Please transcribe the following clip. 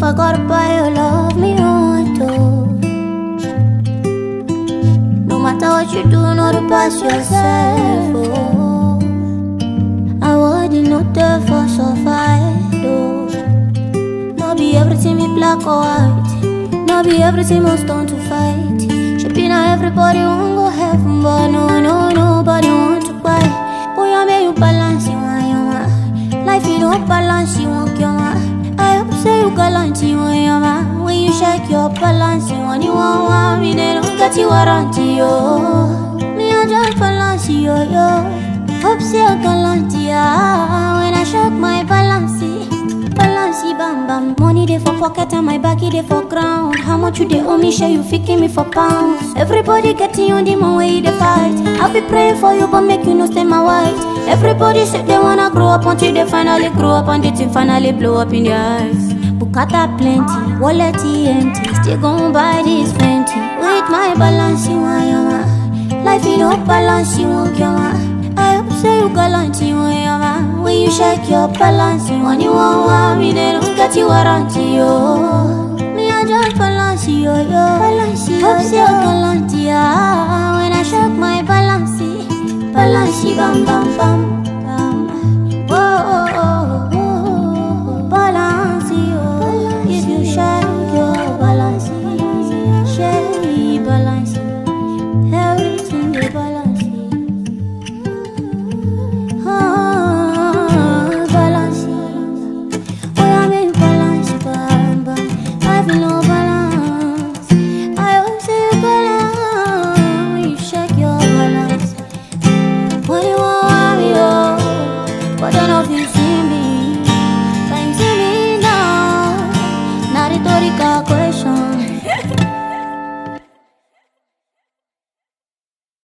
If I gotta buy your love, me want to. No matter what you do, not to pass yourself. Oh, I wouldn't not there for survive. Oh, no be everything me black or white. No be everything must turn to fight. Should be now everybody won't go heaven, but nobody want to buy. Oh, yeah, may you balance you want your life, you don't balance, you won't kill my. I hope say you gallant, you want your man. When you shake your balance, you want me, they don't get you warranty, yo. Me, I just balance, yo. Hope say you gallant, yeah. When I shake my balance, bam bam. Money dey for pocket and my baggy dey for ground. How much you dey owe me? Share you faking me for pounds. Everybody getting on the man way they fight. I'll be praying for you, but make you no stay my white. Everybody said they wanna grow up until they finally grow up and the thing finally blow up in their eyes. Bukata plenty, wallet empty. Still gon' buy this Fenty. With my balance, you want your man. Life you don't balance, you won't your man. I hope say you gallant, you want your man. When you shake your balance, you want me, they don't get you warranty, yo. Me, I just balance, yo. Hope say you gallant, yeah. When I shake my balance, bam, bam, bam, bam. Oh, balance, yo. If you shake your balance, shake balance, everything they balance. You see me, can you see me now? Not a